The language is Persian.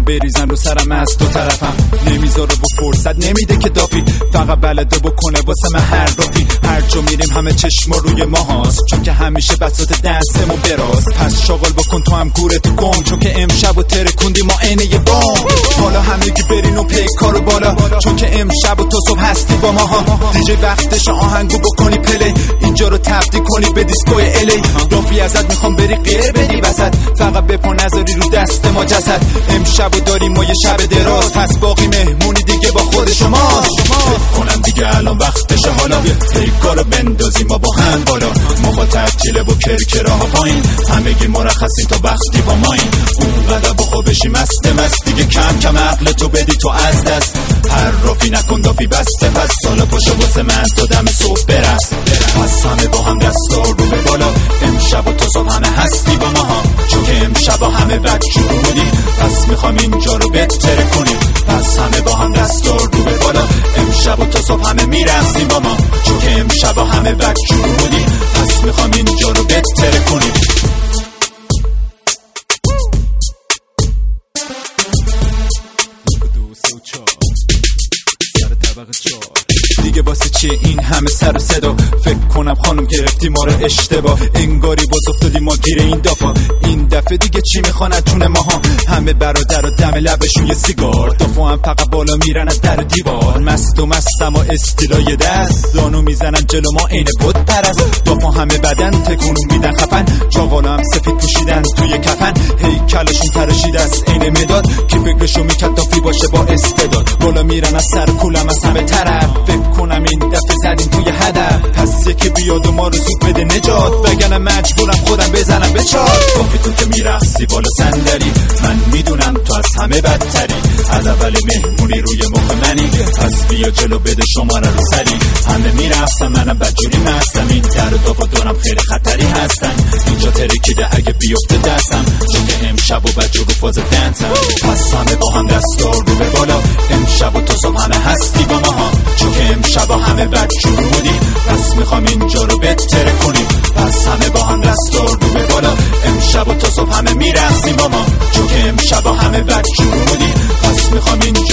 بریزن رو سرم از دو طرفم، نمیذاره با فرصت نمیده که دافی، فقط بلده بکنه واسه من هر رافی. هر جا میریم همه چشم روی ما هاست، چون که همیشه بساط دستمون براز. پس شاغل بکن تو هم گورتو گم، چون که امشب و ترکوندی ما عینه یه بام. حالا همگی برین و پیکارو بالا، چون که امشب و تا صبح هستی با ما ها. دیجی وقتش آهنگو بکنی پلی، اینجا رو تبدیل کنی به دیسکوی الی. رافی ازت میخوام بری غیر بدی وسط، فقط بپا نذاری رو دست ما جسد. امشب و داریم ما یه شب دراز، پس باقی مهمونی دیگه با خود شماست. فکر کنم دیگه الان وقتشه، حالا پیکارو بندازیم ما با هم بالا. ما تعطیله با کرکراها پایین، همگی مرخصیم تا وقتی با ماییم. اونقدر بخوا بشی مست دیگه کم کم عقل تو بدی تو از دست. هر رافی نکن دافی بسته، پس سالا پاشو واسه من تا دم صبح برس. پس همه با هم دستا رو به بالا، امشب و تا صبح همه هستی با ما ها. چون که امشب همه بدجور بودیم، پس میخوام اینجا رو بهتر کنیم. پس همه با هم دستا رو به بالا، امشب و تا صبح همه میرقصیم با ما. چون که امشب همه بدجور بودیم، پس میخوام اینجا رو بهتر کنیم. دیگه واسه چیه این همه سر و صدا؟ فکر کنم خانم گرفتی ما رو اشتباه، انگاری باز افتادی ما گیر این دافا. این دفعه دیگه چی میخواند جون ماها؟ همه برادر و دم لبشون یه سیگار، دافا هم فقط بالا میرن از در دیوار. مست و مستم و استیلای دست، دانو میزنن جلو ما عین بود پرست. دافا همه بدن تکونو میدن خفن، چاقالا هم سفید پوشیدن توی کفن. هیکلشون تراشیده است عین مداد، کی فکرشو میکرد دافی باشه با استعداد. بالا میرن از سر کولم از همه طرف، فکر کنم این دفعه زدیم توی هدف. پس یکی بیاد و ما رو زود بده نجات، وگرنه مجبورم خودم بزنم به چارت. کافی تو که میرقصی بالا صندلی، من میدونم تو از همه بدتری. از اول مهمونی روی مخ منی، پس بیا جلو بده شماره رو سری. همه میرقصن منم بدجوری مستم، این در و دافا دارم خیلی خطری هستن. اینجا ترکیده اگه بیفته دستم، چون که امشب و بدجور رو فاز دنسم. پس همه با هم دستا رو به بالا، امشب و تا صبح همه هستی با ما ها. چون که امشب همه بدجور بودیم، پس میخوام اینجا رو بهتر کنیم. پس همه با هم دستا رو به بالا، امشب و تا صبح همه میرقصیم با ما. چون که امشب همه بدجور بودیم، پس میخوام اینجا